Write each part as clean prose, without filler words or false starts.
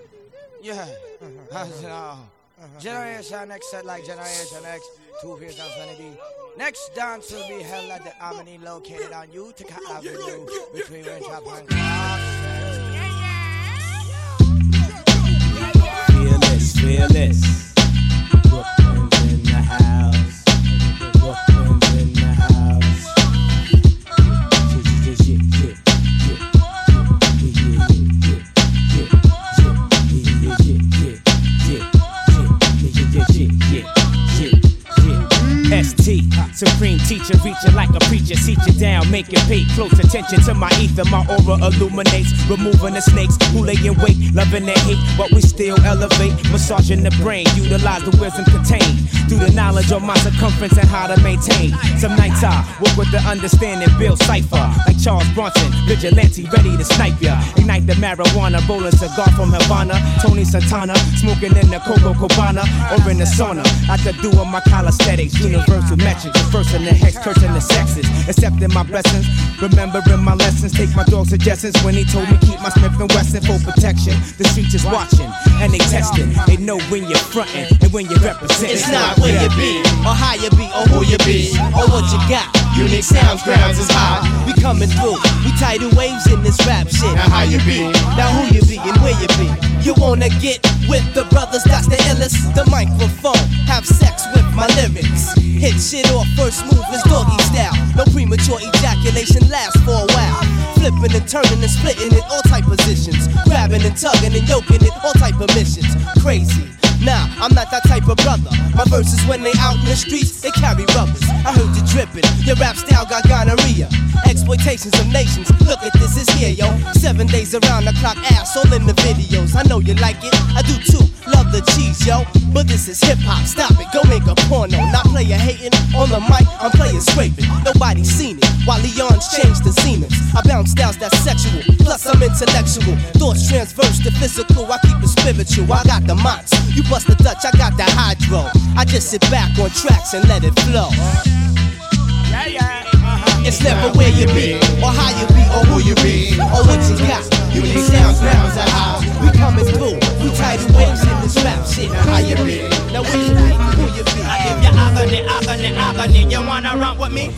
Yeah. Generation X set like Generation X. 2 Fears and Sunny D. Next dance will be held at the Harmony located on Utica Avenue between Raindrop and Clark. Fearless. Brooklyn's in the house. Brooklyn's in the house. ST, supreme teacher, reaching like a preacher, seat you down, make it pay close attention to my ether. My aura illuminates, removing the snakes who lay in wait, loving their hate, but we still elevate, massaging the brain, utilize the wisdom contained through the knowledge of my circumference and how to maintain. Some nights I work with the understanding, build cipher like Charles Bronson, vigilante ready to snipe ya. Ignite the marijuana, rolling cigar from Havana, Tony Santana, smoking in the Coco Cabana or in the sauna. After doing my calisthenics, universal metrics, the first in the hex, cursing the sexes, accepting my blessings, remembering my lessons. Take my dog's suggestions when he told me keep my Smith & Wesson for protection. The streets is watching and they testing. They know when you're fronting and when you're representing. It's not where you be, or how you be, or who you be, or what you got. Unique sounds, grounds is high. We coming through, we tidal waves in this rap shit. Now how you be, now who you be, and where you be. You wanna get with the brothers, that's the illest. The microphone, have sex with my lyrics. Hit shit off, first move is doggy style. No premature ejaculation lasts for a while. Flipping and turning and splitting in all type positions. Grabbing and tugging and yoking it, all type of missions. Crazy. Nah, I'm not that type of brother. My verses when they out in the streets, they carry rubbers. I heard you dripping, your rap style got gonorrhea. Exploitations of nations, look at this, is here, yo. 7 days around the clock, ass all in the videos. I know you like it, I do too, love the cheese, yo. But this is hip-hop, stop it, go make a porno. Not player hating, on the mic, I'm playing scraping. Nobody's seen it, while Leon's changed the zeniths. I bounce styles that's sexual, plus I'm intellectual. Thoughts transverse to physical, I keep it spiritual. I got the mots, you bust the Dutch, I got the hydro. I just sit back on tracks and let it flow. It's never where you be, or how you be, or who you be, or what you got. Unique sounds, rounds are high. We coming through, we tidal waves in this rap shit. Now how you be, now where you be, who you be. I give you agony. You wanna run with me?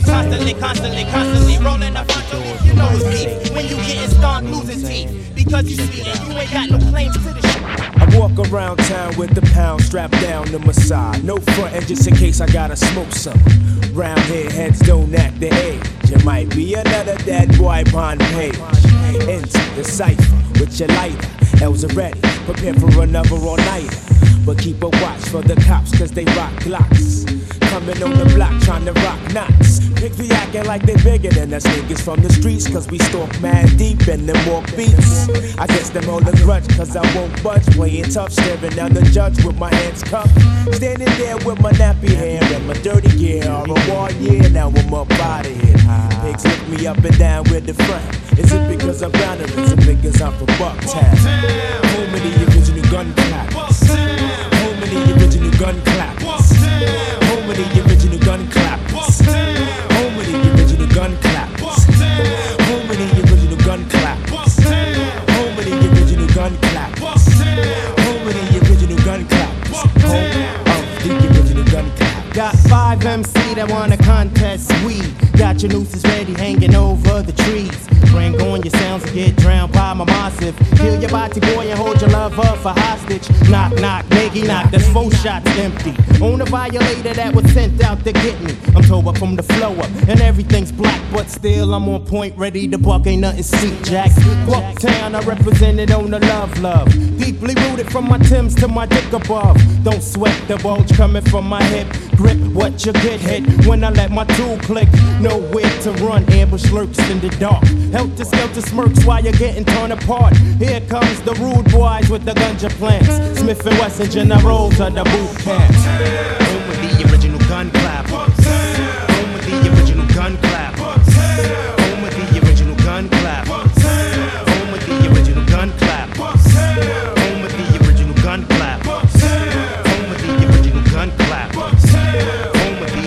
Constantly rolling up front of me. You know it's beef. When you getting stomped, losing teeth. Because you see it, you ain't got no claims to the shit. I walk around town with the pound strapped down to my side. No frontin' just in case I gotta smoke some. Round here, heads don't act the age. It might be another dead boy on page. Into the cipher with your lighter. L's are ready, prepare for another all-nighter. But keep a watch for the cops, cause they rock glocks. Coming on the block, trying to rock knots. Pigs be acting like they bigger than us niggas from the streets, cause we stalk mad deep and them walk beats. I guess them hold a grudge, cause I won't budge. Playing tough, staring down the judge with my hands cuffed. Standing there with my nappy hair and my dirty gear. All a war year, now I'm up out of here. Pigs lift me up and down with the front. Is it because I'm bound to some niggas I'm from Bucktown? Home of the original gun clappers. Home of the original gun clappers. Home of the original gun clappers. Home of the original gun clappers. Home of the original gun clappers. Home of the original gun clappers. Home of the original gun clappers. Home of the original gun clappers. Got 5 MC that wanna contest weed. Got your nooses ready hanging over the trees. Bring on your sounds and get drowned by my massive. Kill your body boy and hold your lover for hostage. Knock, knock, nigga, knock, that's 4 shots empty. On a violator that was sent out to get me. I'm told up from the flow up and everything's black, but still I'm on point, ready to buck, ain't nothing sweet, Jack. Bucktown, I represented on the love. Deeply rooted from my Timbs to my dick above. Don't sweat the bulge coming from my hip. Grip what you get hit when I let my tool click. Nowhere to run, ambush lurks in the dark. Helter skelter smirks while you're getting torn apart. Here comes the rude boys with the ganja plants. Smith & Wesson generals of the boot camp. Home with the original gun clappers. Home with the original gun clappers. Home with the original gun clappers. Home with the original gun clappers. Home with the original gun clappers. Home with the original gun clappers. Home with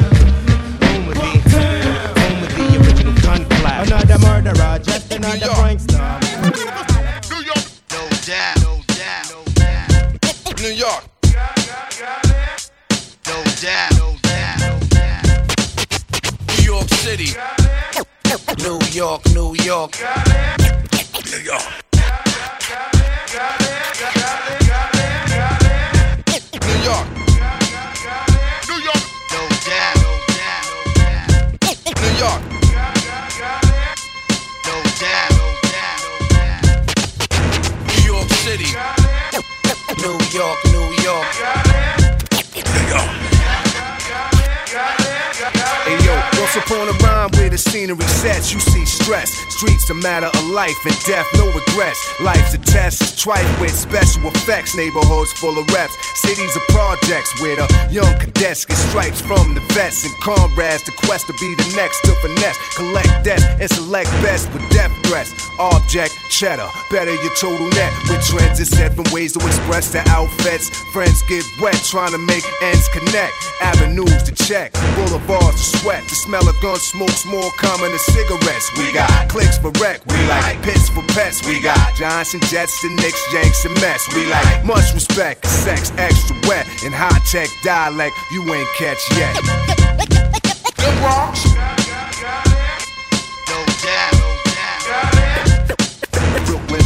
the original gun clappers. Another murderer, just another prankster. No doubt. York, New York. New York. New York. New York. No doubt. New York. No doubt. New York City. New York, New York. New York. Hey yo, once upon a rhyme where the scenery sets, you see stress. Streets a matter of life and death, no regrets. Life's a test, it's trite with special effects. Neighborhoods full of reps, cities of projects where the young cadets get stripes from the vets and comrades. The quest to be the next to finesse, collect debts and select best with death threats. Object, cheddar, better your total net. With trends and seven ways to express the outfits. Friends get wet trying to make ends connect. Avenues to check, boulevards to sweat. The smell of gun smoke's more common than cigarettes. We got clicks for wreck, we like pits for pets. We got Johnson, Jets, the Knicks, Yanks, and Mets. We like much respect, sex extra wet, and high-tech dialect you ain't catch yet. The Bronx. No doubt. Brooklyn.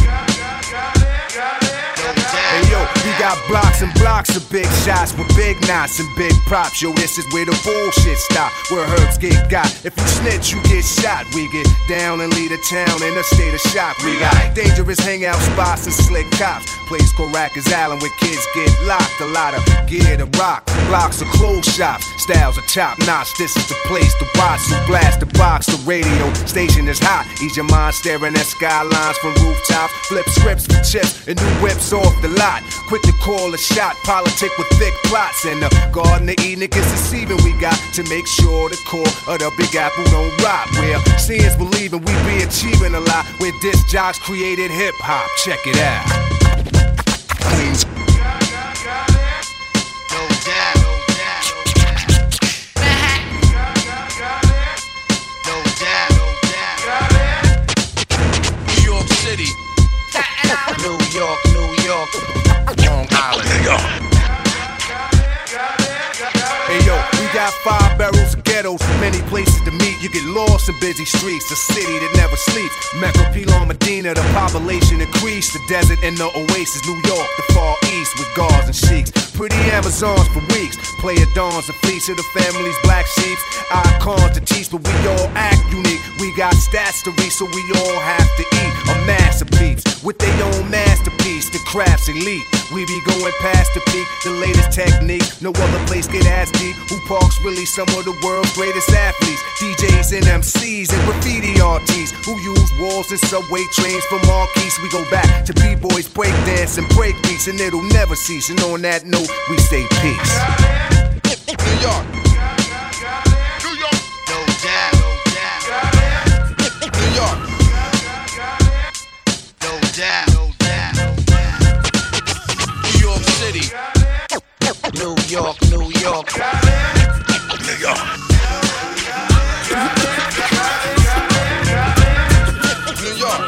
Hey yo, we got blocks and blocks of big shots with big knots and big props. Yo, this is where the bullshit stop, where herbs get got. If you snitch, you get shot. We get down and lead a town in a state of shock. We got dangerous hangout spots and slick cops. Place called Rikers Island where kids get locked. A lot of gear to rock. Blocks of clothes shops. Styles are top notch. This is the place to watch. So blast the box. The radio station is hot. Ease your mind staring at skylines from rooftops. Flip scripts for chips and new whips off the lot. Quick to call a shot. Politic with thick plots. And the Garden of Eden is deceiving. We got to make sure the core of the Big Apple don't rot. Where seeing's believing we be achieving a lot. Where disc jocks created hip hop. Check it out. Queens. No doubt. No doubt. New York City. New York, New York. Long Island. New York. Hey yo, we got 5 barrels of ghettos, many places to meet. You get lost in busy streets, a city that never sleeps. Mecca, Pilon, Medina, the population increased. The desert and the oasis, New York, the far east with guards and sheiks. Pretty Amazons for weeks, player dawns and fleece of the family's black sheep. Icons to teach, but we all act unique. We got stats to reach, so we all have to eat. A masterpiece with their own masterpiece, the craft's elite. We be going past the peak, the latest technique. No other place get as deep. Who parks really some of the world's greatest athletes? DJs and MCs and graffiti artists who use walls and subway trains for marquees. We go back to B-boys, breakdance and breakbeats, and it'll never cease. And on that note, we say peace. New York. New York. No doubt. New York. No doubt. New York City. New York, New York. New York. New York.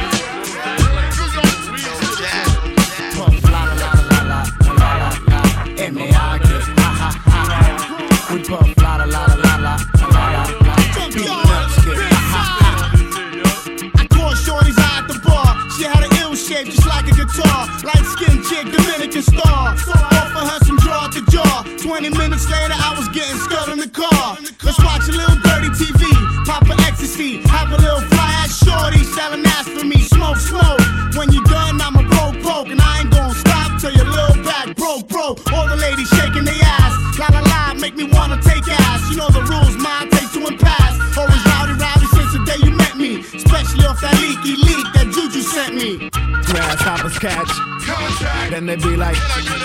We puff la la la la la la la la. I caught shorty's eye at the bar. She had an ill shape just like a guitar. Light skinned chick, Dominican star. Offer her some jaw to jaw. 20 minutes later, I was getting sculled in the car. Let's watch a little dirty TV. Pop a ecstasy. Have a little fly ass shorty selling ass for me. Smoke, smoke. When you done, I'm a poke. And I ain't gonna stop till your little back broke. All the ladies shaking their ass. La la la, make me wanna take ass. You know the rules, mine take two and pass. Always rowdy since the day you met me. Especially off that leaky leak that Juju sent me. Grasshoppers catch. Then they be like, I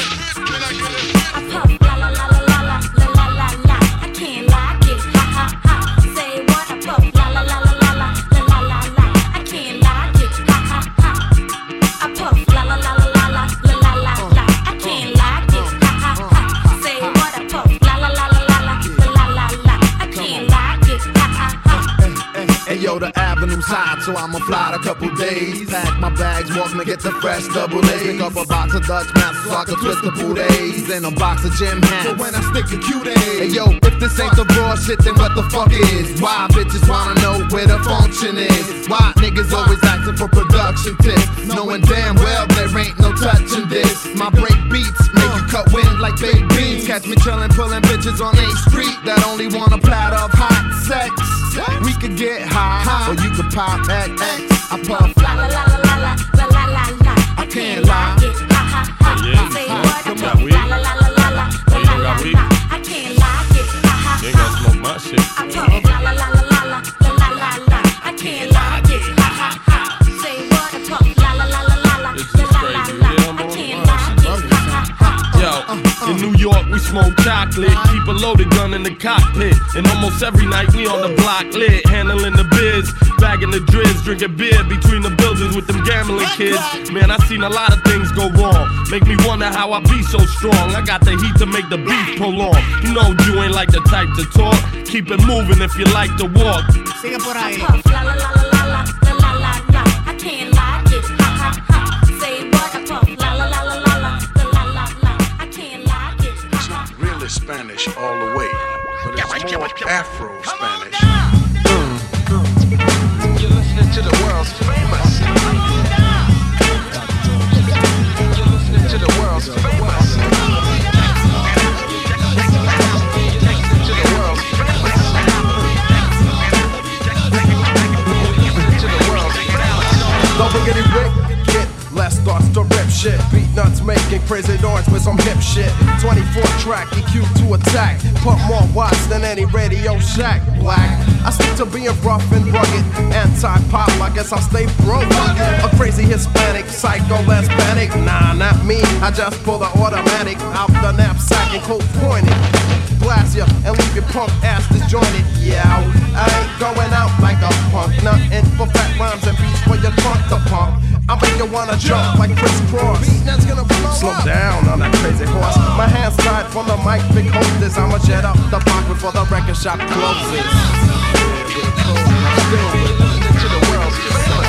puff la la la la la la la la la la. I can't like it, ha ha ha. Say what? I puff la la la la la la la la la la. I can't like it, ha ha ha. I puff la la la la la la la la la la. I can't like it, ha ha ha. Say what? I puff la la la la la la la la la. I can't like it, ha ha ha. hey yo, the avenue's hot, so I'ma fly a couple days. Pack my bags, walking to get the fresh double A's. Pick up a box of Dutch Maps so I can twist the booties. And a box of gym hats. So when I stick the Q-Days. Hey yo, if this ain't the raw shit, then what the fuck is? Why bitches wanna know where the function is? Why niggas always asking for production tips? Knowing damn well there ain't no touching this. My break beats make you cut wind like baked beans. Catch me chillin', pulling bitches on 8th Street that only want a platter of hot sex. We could get high, or you could pop XX. I puff la la la la la la la la la. I can't lie. Ha ha ha. Say what? La la la la la la la la la. I can't lie. Ha ha ha. They gon' smoke my shit. I puff la la la la la la la la la. I can't lie. Ha ha ha. Say what? I puff la la la la la la la la. I can't lie. Yo, in New York we smoke chocolate, keep a loaded gun in the cockpit, and almost every night we on the block lit, handling the biz, bagging the drizz, drinking beer between the buildings with them gambling kids. Man, I seen a lot of things go wrong, make me wonder how I be so strong. I got the heat to make the beat prolong. You know you ain't like the type to talk, keep it moving if you like to walk. Sigue por ahí. I puff la la la la la la la la la. I can't lie. Ha ha ha. Say what? I puff la la la la la la la la la. I can't lie. It's not really Spanish all the way, but it's more Afro Spanish. You're listening to the world's famous. You're listening to the world's famous. To the world's famous. To the world's famous. Don't forget it, Rick. Let's start to rip shit. Beat nuts making crazy noise with some hip shit. 24 track, EQ to attack. Pump more watts than any Radio Shack. Black. I stick to being rough and rugged. Anti-pop, I guess I'll stay broke. A crazy Hispanic, psycho, less panic. Nah, not me. I just pull the automatic out the knapsack and cold pointed. Blast ya and leave your punk ass disjointed. Yeah, I ain't going out like a punk. Nothing for fat rhymes and beats for your trunk to pump. I make you wanna jump like Chris Cross. Slow down on that crazy horse. My hands tied from the mic, big hostess. I'ma jet up the block before the record shop closes. To the world's famous.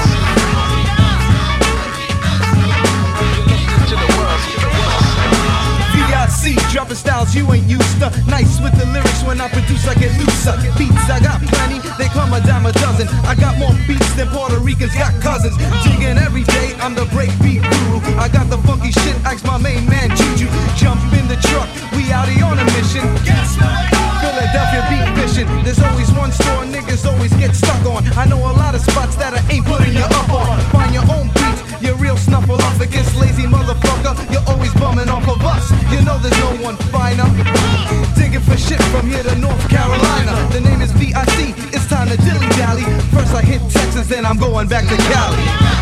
To the world's famous. VIC, dropping styles you ain't used to. Nice with the lyrics, when I produce I get looser. Beats I got plenty, they come a dime a dozen. I got more beats than Puerto Ricans got cousins. Jigging every day, I'm the breakbeat guru. I got the funky shit, ask my main man Juju. Jump in the truck, we out here on a mission. Philadelphia beat fishing. There's always one store niggas always get stuck on. I know a lot of spots that I ain't putting you up on. Find your own beats, your real snuffle up against lazy motherfucker. You're always bumming off of us. You know there's no one finer. Digging for shit from here to North Carolina. The name is VIC, it's time to dilly dally. First I hit Texas, then I'm going back to Cali.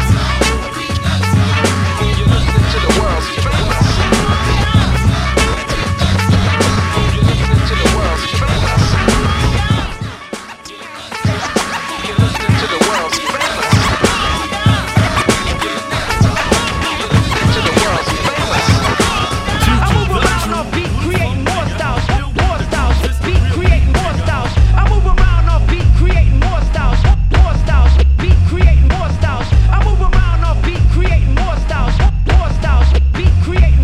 You're listening to the world's famous. You're listening to the world's famous. You're listening to the world's famous. You're listening to the world's famous. I move around off beat, creating more styles, beat creating more styles. I move around off beat, creating more styles, beat creating more styles. I move around off beat, creating more styles, beat creating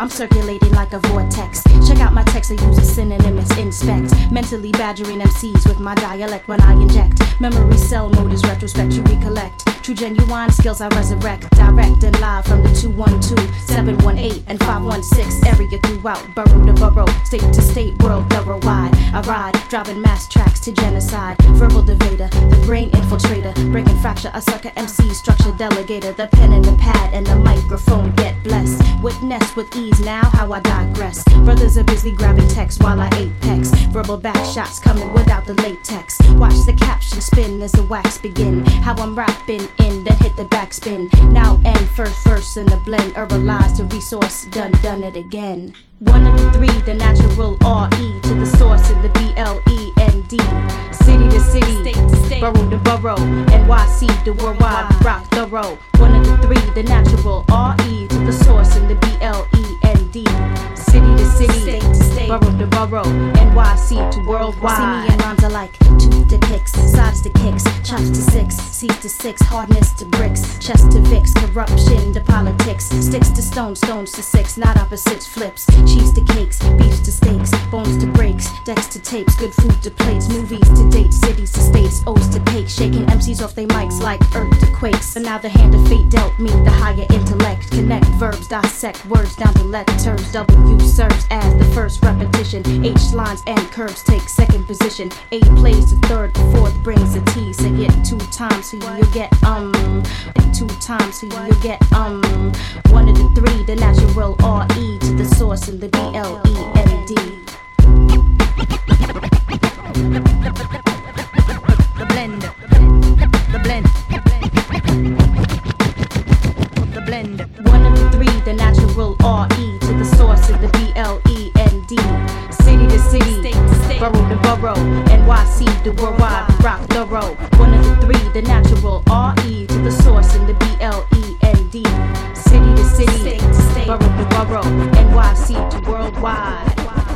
I'm circulating like a vortex. Check out my text, I use a synonym as inspect. Mentally badgering MCs with my dialect when I inject. Memory cell mode is retrospect, you recollect. True genuine skills I resurrect. Direct and live from the 212, 718 and 516 area throughout. Borough to borough, state to state, world thorough wide. I ride, driving mass tracks to genocide. Verbal devader, the brain infiltrator. Breaking fracture, a sucker MC, structure delegator. The pen and the pad and the microphone get blessed. Witness with ease now how I digress. Brothers are busy grabbing text while I apex. Verbal back shots coming without the latex. Watch the caption spin as the wax begin. How I'm rapping in, then hit the backspin. Now end first verse in the blend. Herbalize the resource, done it again. One of the three, the natural R-E to the source in the B-L-E-N-D. City to city, state to state, borough to borough, NYC to worldwide, rock thorough. One of the three, the natural R-E to the source in the B-L-E-N-D. City to city, state to state, borough to borough, NYC to worldwide. See me and rhymes alike, tooth to picks, sides to kicks, chops to six, C's to six, hardness to bricks, chest to Vicks, corruption to politics, sticks to stones, stones to six, not opposites, flips, cheese to cakes, beefs to steaks, bones to breaks, decks to tapes, good food to plates, movies to dates, cities to states, O's to cakes, shaking MCs off they mics like earth to quakes. But now the hand of fate dealt me the higher intellect, connect verbs, dissect words down to letters. W serves as the first repetition, H lines and curves take second position, A plays the third, the fourth brings a T. Say it 2 times so you'll get 2 times so you'll get one of the three, the natural R-E to the source in the B-L-E-N-D. The blend, the blend, the blend. One of the three, the natural R-E to the source in the B-L-E-N-D. City to city, state to state, borough to borough, NYC to worldwide, rock thorough. One of the three, the natural R-E to the source in the B-L-E-N-D. City to city, state to state, borough to borough, NYC to worldwide.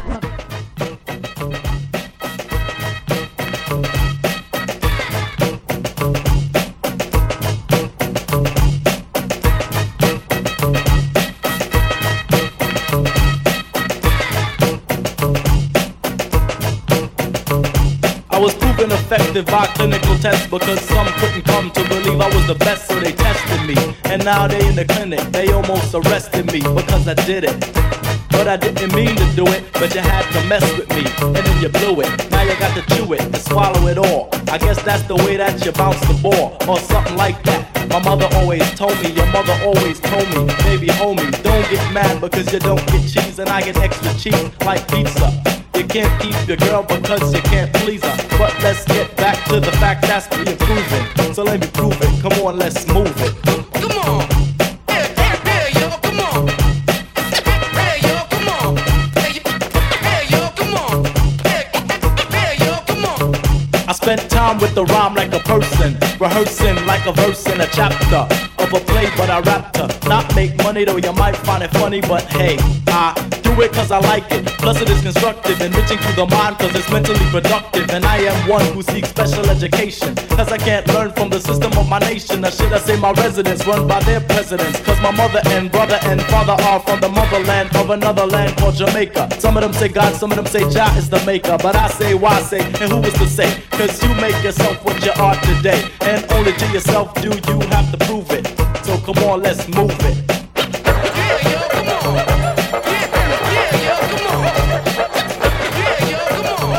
I was proven effective by clinical tests because some couldn't come to believe I was the best, so they tested me. And now they in the clinic, they almost arrested me because I did it. But I didn't mean to do it, but you had to mess with me, and then you blew it. Now you got to chew it and swallow it all. I guess that's the way that you bounce the ball, or something like that. My mother always told me, your mother always told me, baby homie, don't get mad because you don't get cheese, and I get extra cheese like pizza. You can't keep your girl because you can't please her. But let's get back to the fact that's the improving. So let me prove it, come on, let's move it. Come on, hey, yo, come on. Hey, yo, come on. Hey, yo, come on. Hey, yo, come on. I spent time with the rhyme like a person, rehearsing like a verse in a chapter of a play, but I rapped her. Not make money though, you might find it funny, but hey, I do it cause I like it. Plus it is constructive, enriching to the mind cause it's mentally productive. And I am one who seeks special education cause I can't learn from the system of my nation. Or should I say my residents run by their presidents? Cause my mother and brother and father are from the motherland of another land called Jamaica. Some of them say God, some of them say Jah is the maker. But I say why say, and who is to say? Cause you make yourself what you are today, and only to yourself do you have to prove it. So come on, let's move it. Yeah, yo, come on. Yeah, yo, come on. Yeah, yo, come on.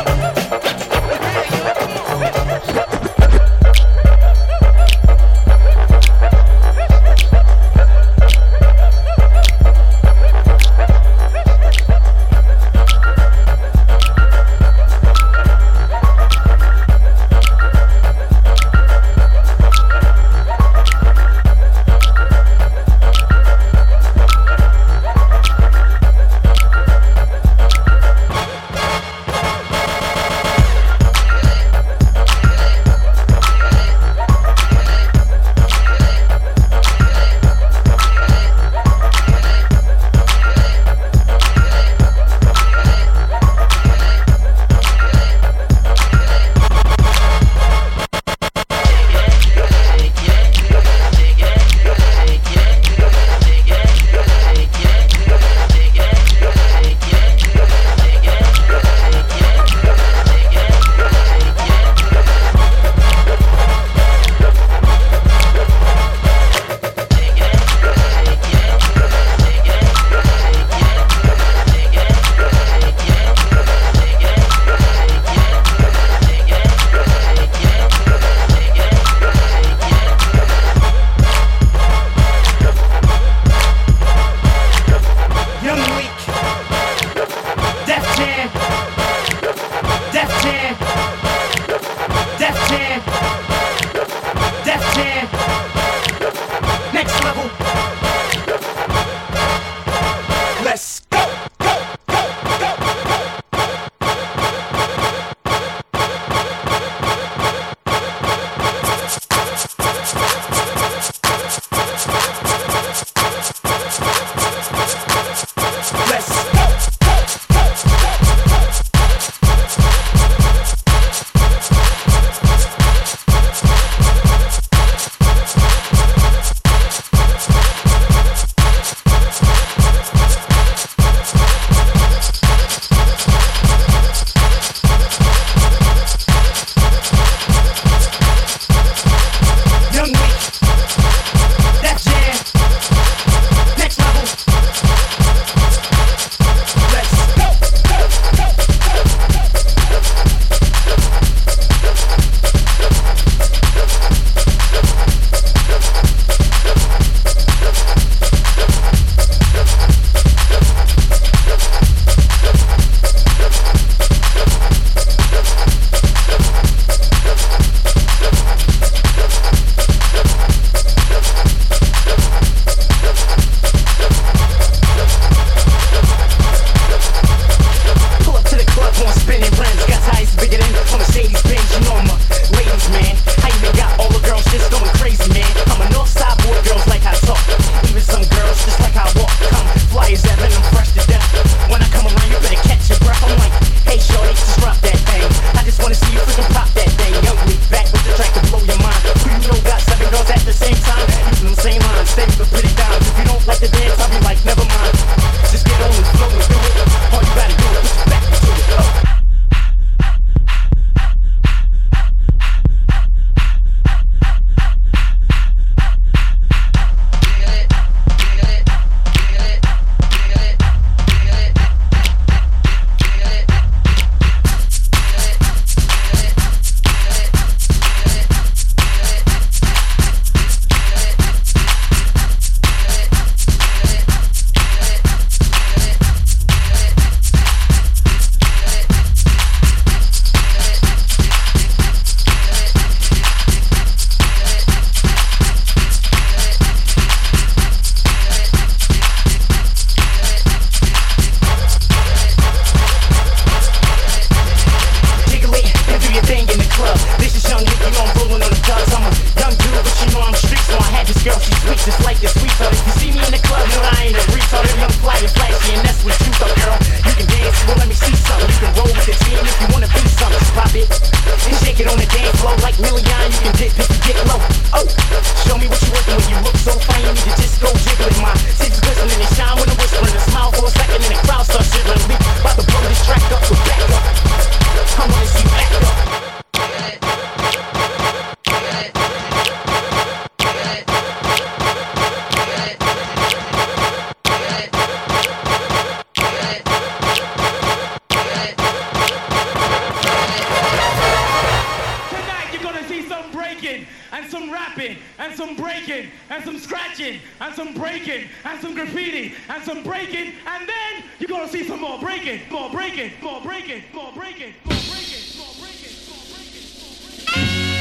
see something. You can roll with the team if you wanna be something. Pop it and shake it on the dance floor like Million. You can dip if you get low. Oh, show me what you working when you look so fine. You need to just go jiggling. My tits glistening and shine when I'm whispering. A smile for a second and the crowd starts shivering. We about to blow this track up, so back up. I wanna see you back up. And some rapping, and some breaking, and some scratching, and some breaking, and some graffiti, and some breaking, and then you're gonna see some more breaking, more breaking, more breaking, more breaking, more breaking, more breaking, more breaking, more breaking.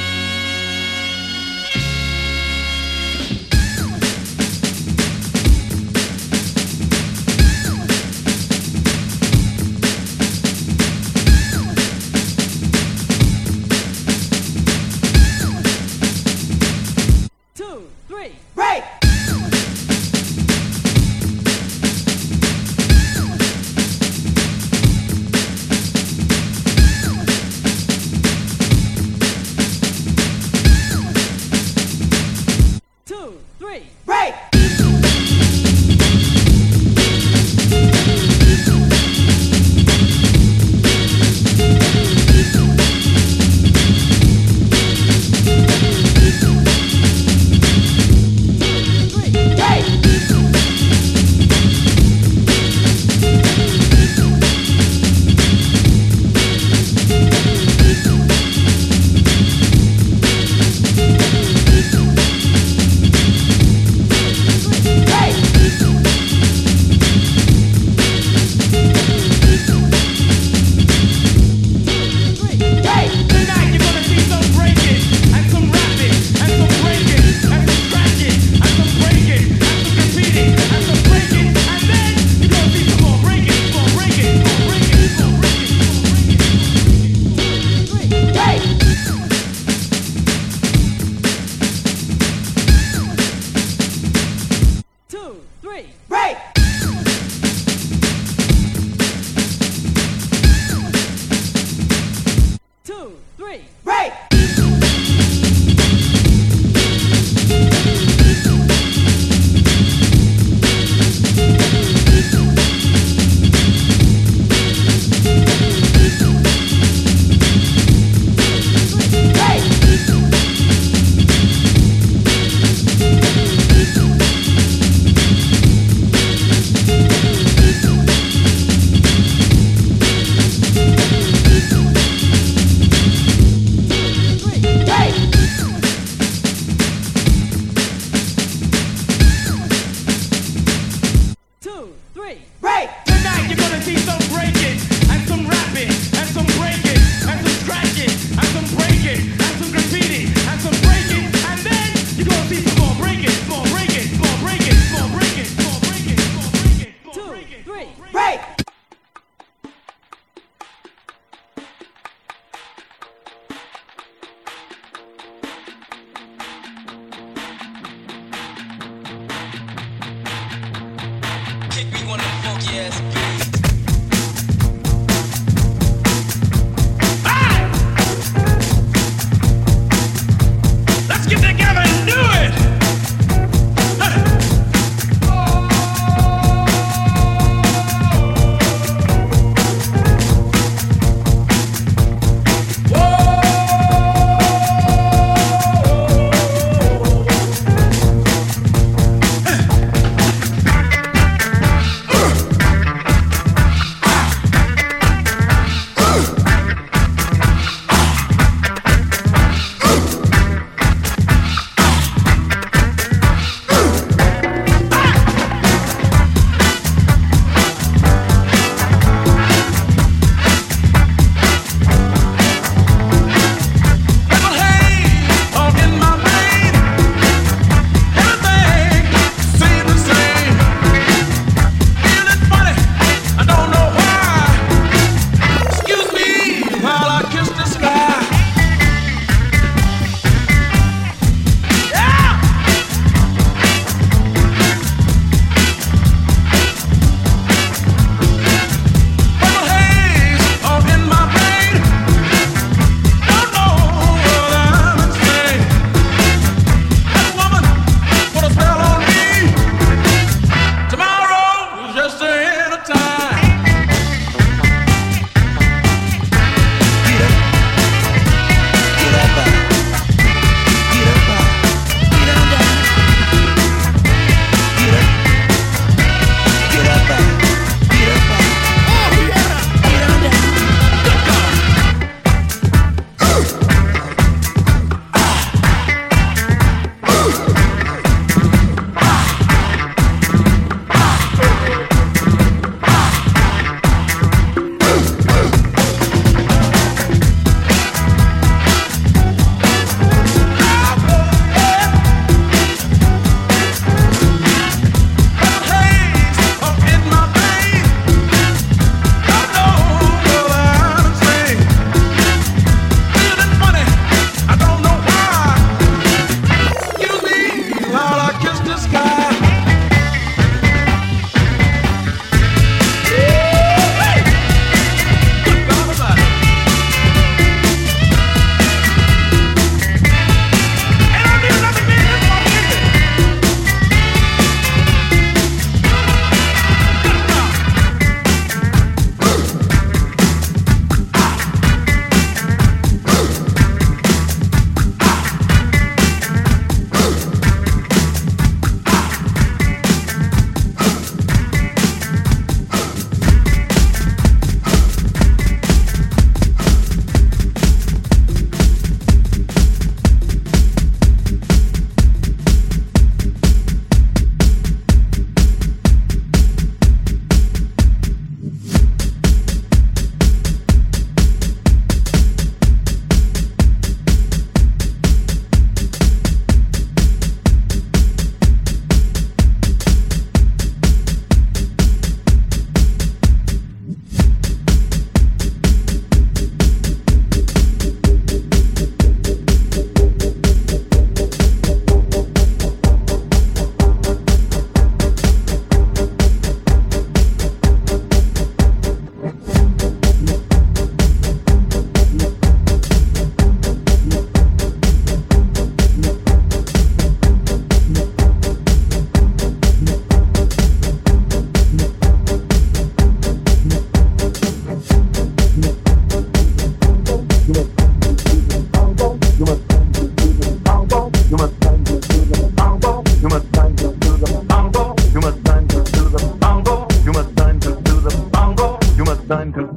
Break!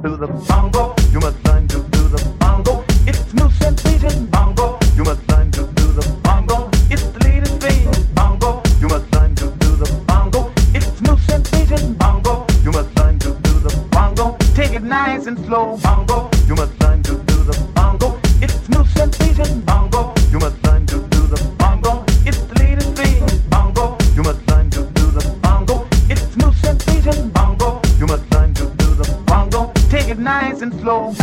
do the bongo. You must learn to do the bongo. It's new sensation bongo. You must learn to do the bongo. It's the latest thing bongo. You must learn to do the bongo. It's new sensation bongo. You must learn to do the bongo. Take it nice and slow bongo. You must learn to do the bongo. It's new sensation bongo. You must learn to do the bongo. It's the latest thing bongo. You must learn to do the bongo. It's new sensation bongo. You must learn to do the bongo. Take it nice and slow.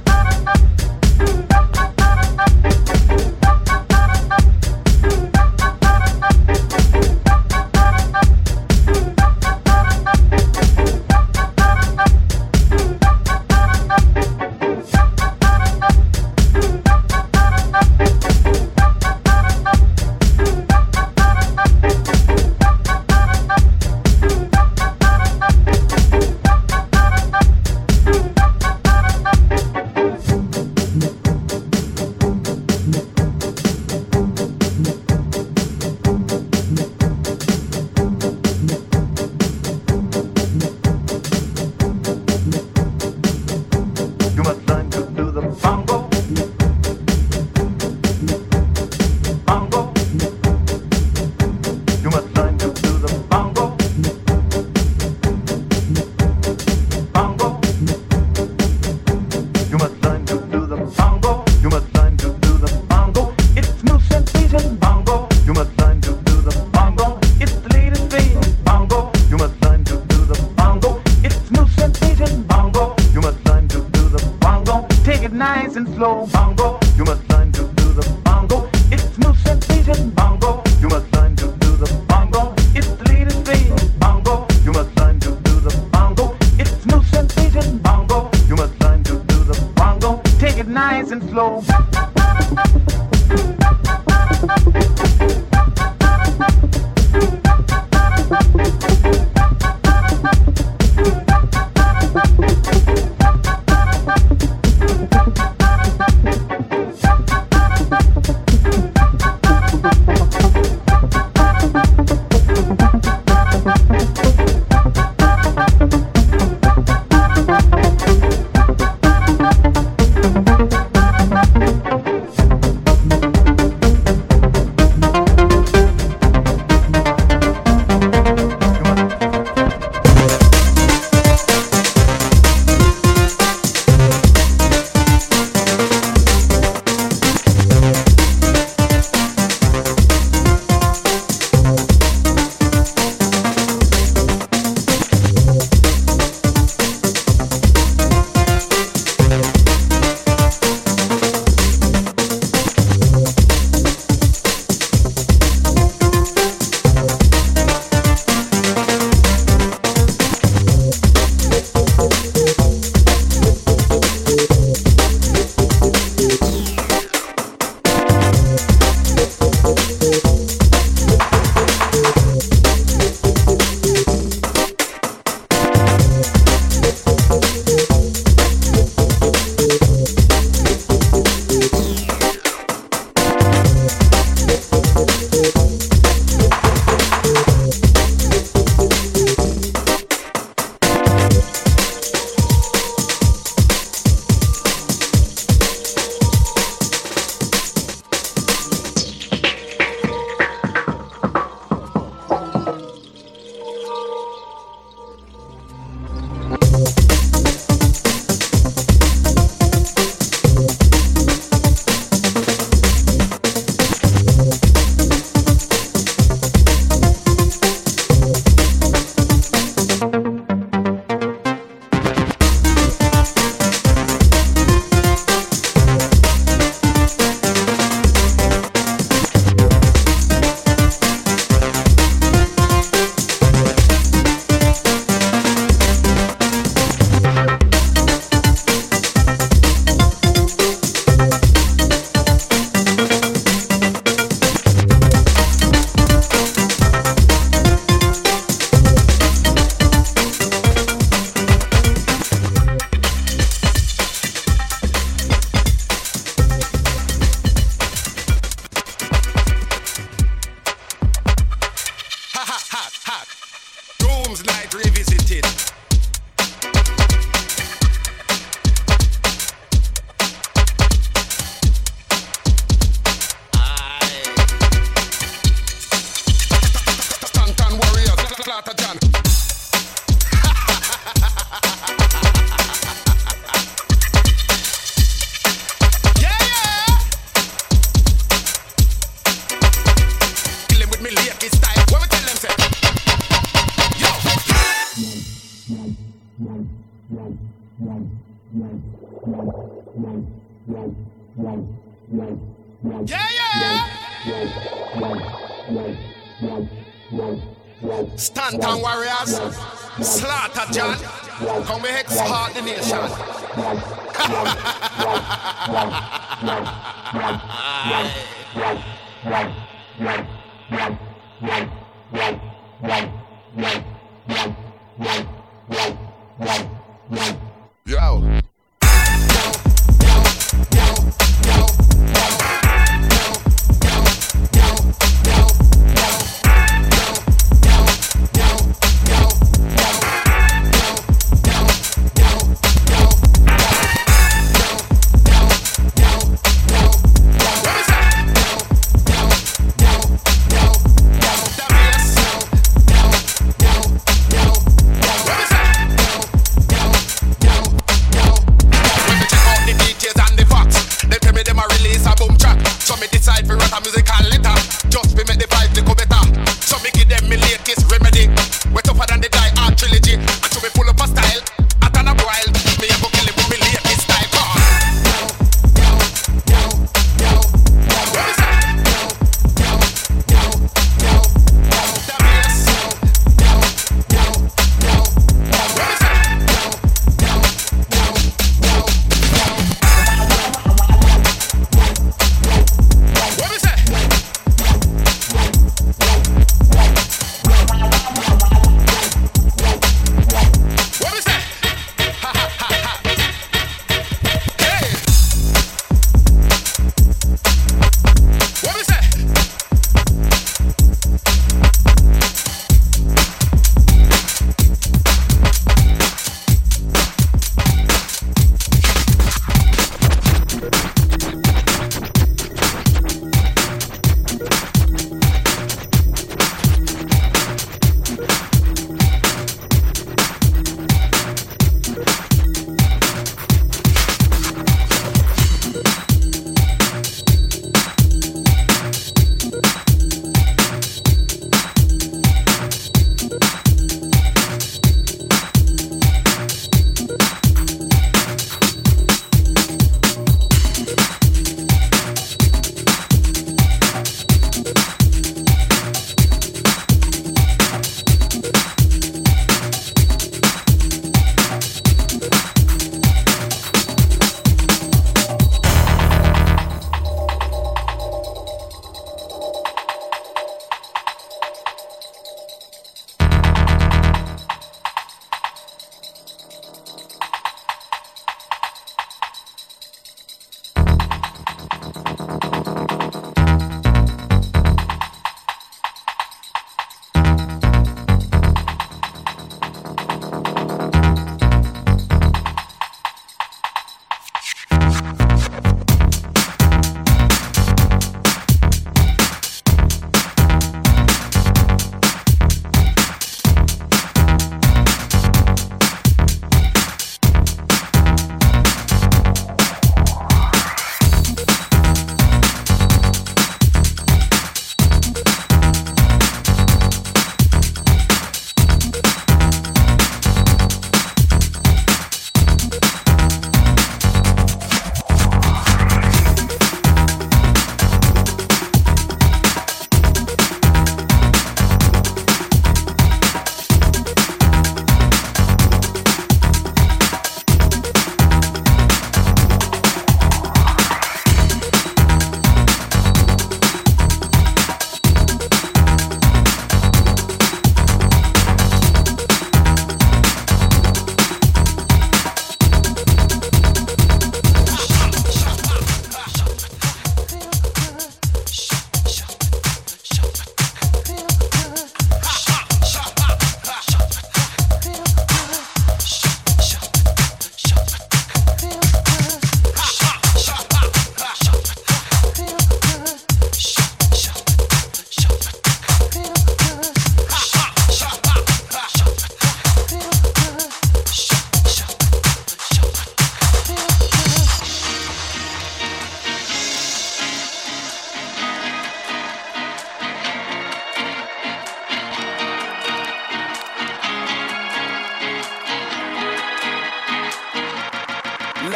Nice and slow bongo. You must learn to do the bongo. It's new sensation bongo. You must learn to do the bongo. It's the latest thing bongo. You must learn to do the bongo. It's new sensation bongo. You must learn to do the bongo. Take it nice and slow. Stanton Warriors, Slaughter John, come here to heart the nation. Yo.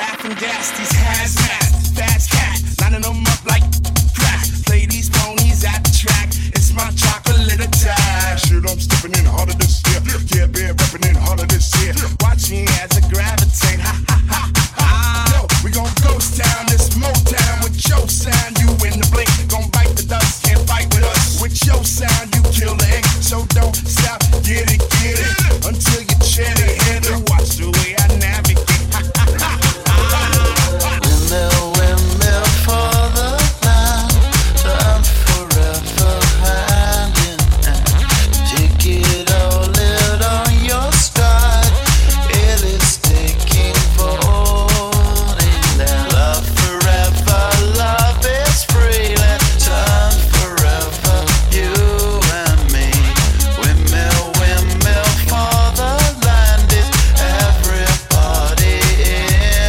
laugh and gas these hazmat, fast cat, lining them up like crack. Play these ponies at the track. It's my chocolate attack. Shit, I'm stepping in harder this year. Yeah, been repping in harder this year. Watch me as I gravitate. Ha ha ha ha. Yo, we gon' ghost town, this Motown with your sound. You in the blink, gon' bite the dust, can't fight with us. With your sound, you kill the ink, so don't stop. Get it until you chin it. Hit it. Watch the way I navigate. Ha ha ha ha. Windmill for the land, time forever hand in hand. Take it all out on your stride. It is taking falling down. Love forever, love is free. Let time forever, you and me. Windmill for the land is everybody in.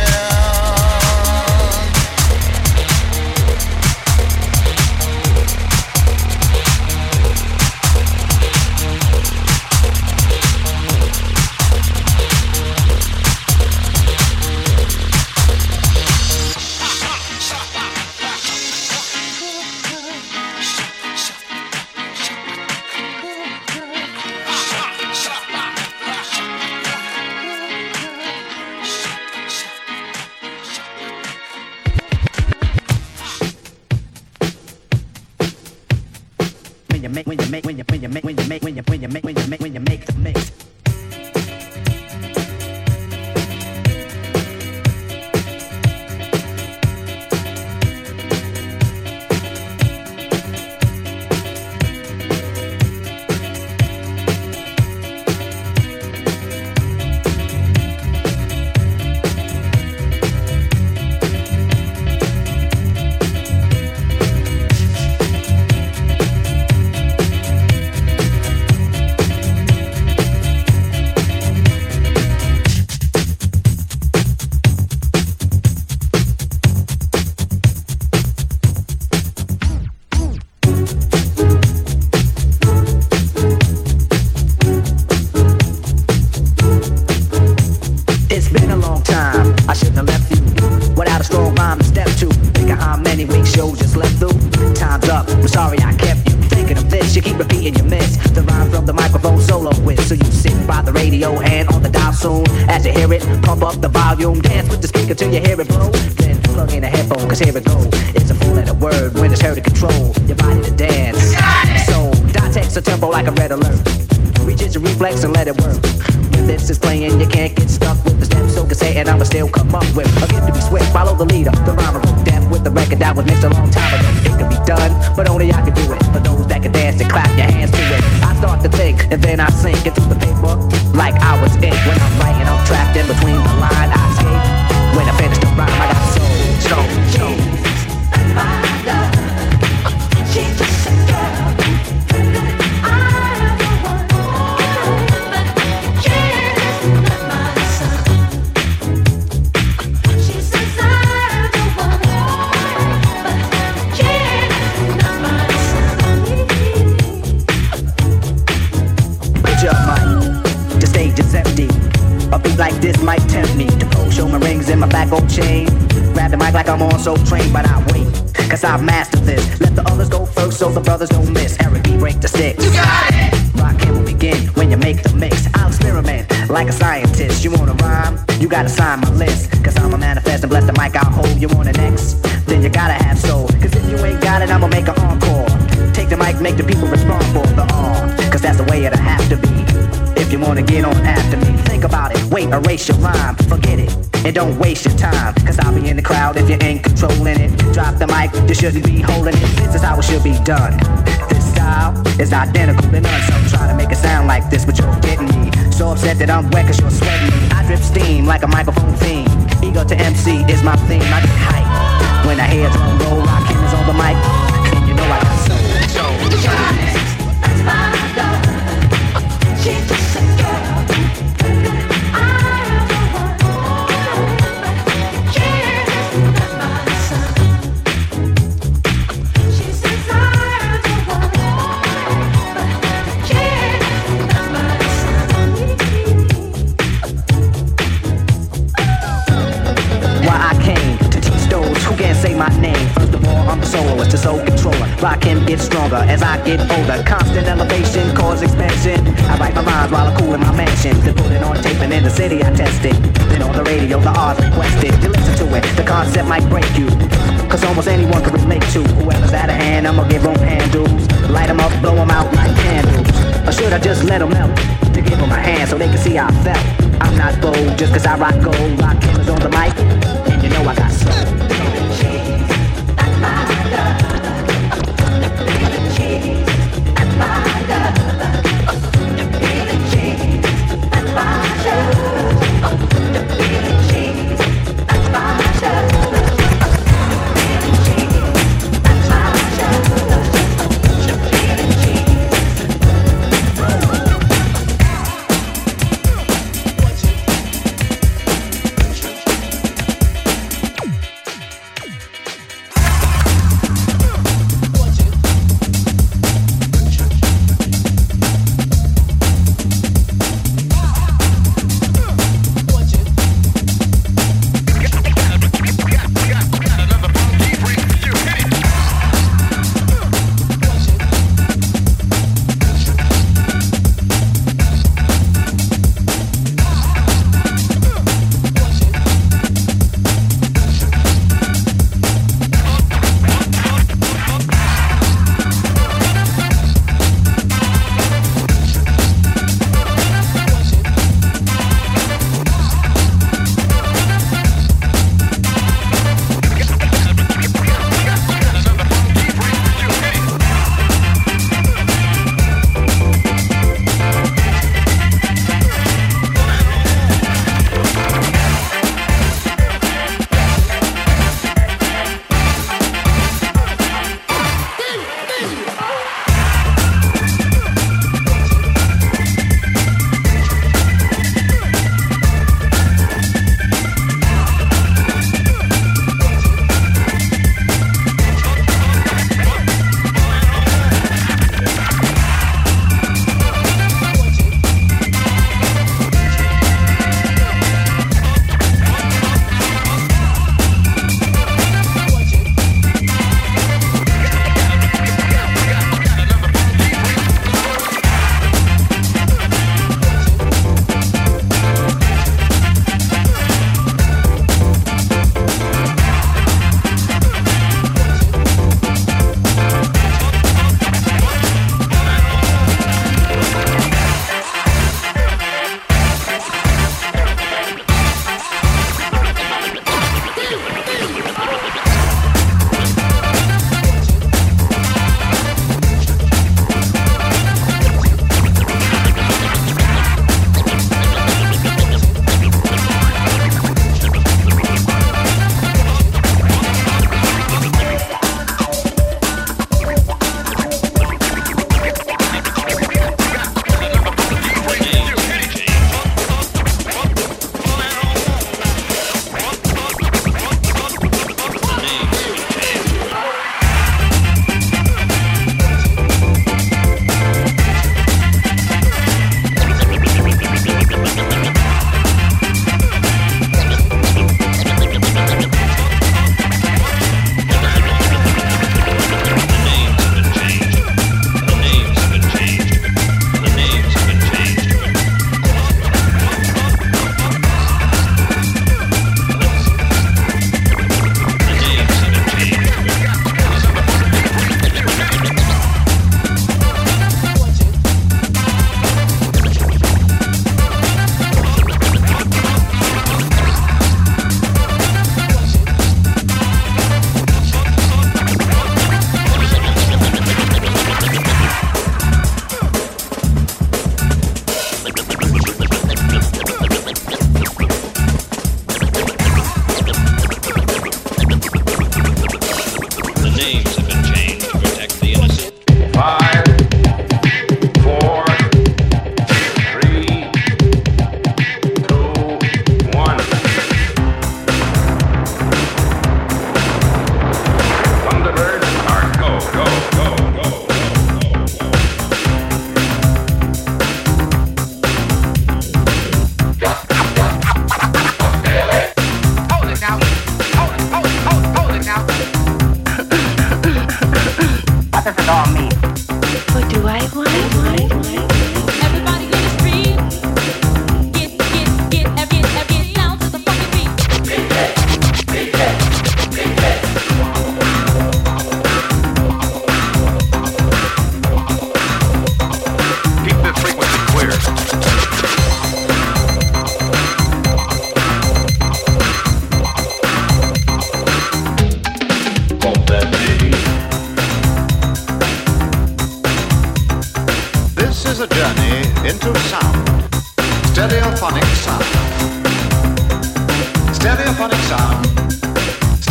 When you make the mix. It's been a long time, I shouldn't have left you without a strong rhyme to step to. Think of how many weeks shows just left through. Time's up, I'm sorry I kept you thinking of this. You keep repeating your miss the rhyme from the microphone solo with. So you sit by the radio and on the dial soon. As you hear it, pump up the volume. Dance with the speaker till you hear it blow. Then plug in a headphone, cause here it go. It's a four-letter word when it's heard to control your body to dance. So dot text a tempo like a red alert. Reach it to reflex and let it work. When this is playing, you can't get stuck with the steps. So can say, and I'ma still come up with a gift to be swift. Follow the leader, the rhyme wrote death with the record that was mixed a long time ago. It could be done, but only I can do it. For those that can dance and clap your hands to it. I start to think, and then I sink into the paper like I was ink. When I'm writing, I'm trapped in between the line. I escape. When I finish the rhyme, I got soul. She's just a girl. The stage is empty. A beat like this might tempt me to go show my rings in my back gold chain. Grab the mic like I'm on Soul Train, but I wait, cause I've mastered this. Let the others go first so the brothers don't miss. Eric B, break the sticks. You got it! Rockin' will begin when you make the mix. I'll experiment like a scientist. You wanna rhyme? You gotta sign my list. Cause I'm a manifest and bless the mic I'll hold. You want an X? Then you gotta have soul. Cause if you ain't got it, I'ma make an encore. Take the mic, make the people respond for the on. Cause that's the way it'll have to be. If you wanna get on after me, think about it, wait, erase your rhyme, forget it, and don't waste your time. Cause I'll be in the crowd if you ain't controlling it. Drop the mic, you shouldn't be holding it. This is how it should be done. This style is identical to none. So I'm trying to make it sound like this, but you're getting me. So upset that I'm wet cause you're sweating me. I drip steam like a microphone theme. Ego to MC is my theme, I get hype. When I hear drum roll, Rockin' is on the mic, and you know I got soul. That's my love. She's just a girl. soloist to soul controller. Rock him, get stronger as I get older. Constant elevation, cause expansion. I write my rhymes while I cool in my mansion. Then put it on tape and in the city I test it. Then on the radio the R's requested. You listen to it, the concept might break you. Cause almost anyone can relate to. Whoever's out of hand, I'ma give them handles. Light them up, blow them out like candles. Or should I just let them melt? To give them a hand so they can see how I felt. I'm not bold just cause I rock gold. Rock cameras on the mic, and you know I got soul.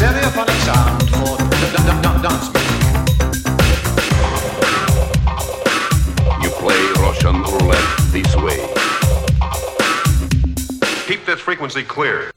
Stereophonic sound for dance music. You play Russian roulette this way. Keep this frequency clear.